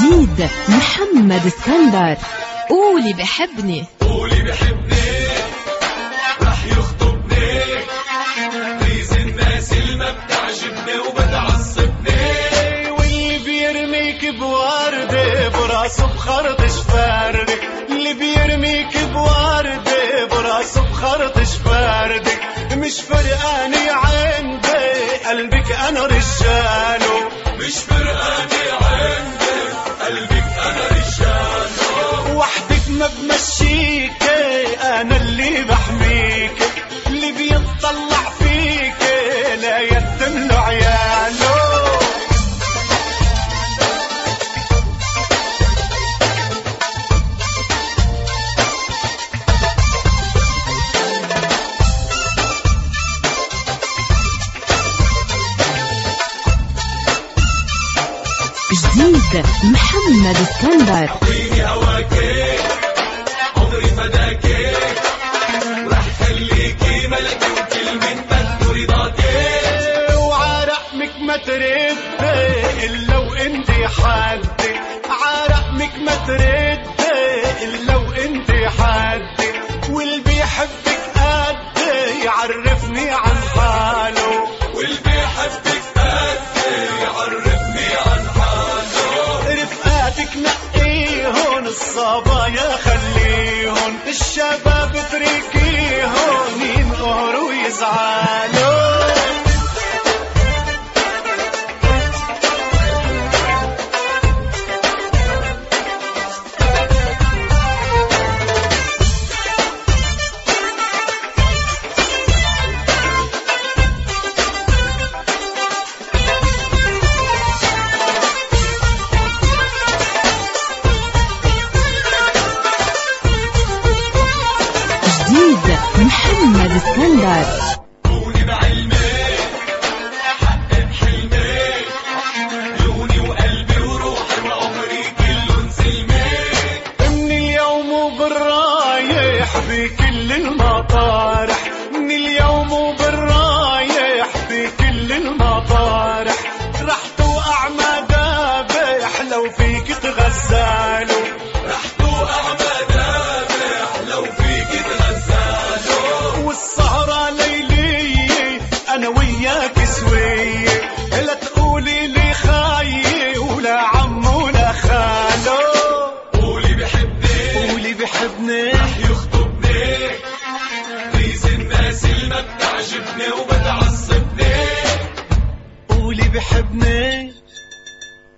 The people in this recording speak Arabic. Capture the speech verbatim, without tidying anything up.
جديد محمد اسكندر. قولي بحبني قولي بحبني رح يخطبني، ريز الناس اللي ما بتعجبني وبتعصبني، واللي بيرميك بوردة براسه بخرطش فاردة، اللي بيرميك بوردة براسه بخرطش فاردة، مش فرقاني عندي قلبك انا رجاله، مش فرقاني عندي قلبك انا رجاله، وحدك ما بمشيك انا اللي بحميك، اللي بيطلع فيك لا يتم له عياله. جديد محمد اسكندر. اعطيني هواكي عمري فداكي، رح خليكي ملكي وكل من بده رضاكي، وعرقمك ما تردي الا وانتي حدي، عرقمك ما تردي الا وانتي حدي، واللي بيحبك قدي يعرفني عن حاله، واللي بيحبك قدي يعرفني عن حاله، رفقاتك نقيهن الصبايا خليهن، الشباب اتركيهن ينقهروا ويزعلوا. جديد محمد اسكندر. كوني بعلمي حقق حلمي، عيوني وقلبي وروحي وعمري كلهم سلمي، من اليوم وبالرايح بكل المطارح، من اليوم وبالرايح بكل المطارح، رح توقع مذابح لو فيك تغزالوا، رح توقع مذابح لو فيك تغزالوا، والسهرة ليلية أنا وياك سوية، لا تقولي لي خايي ولا عم ولا خالو، قولي بحبني قولي بحبني رح يخطبني، ريز الناس اللي ما بتعجبني وبتعصبني، قولي بحبني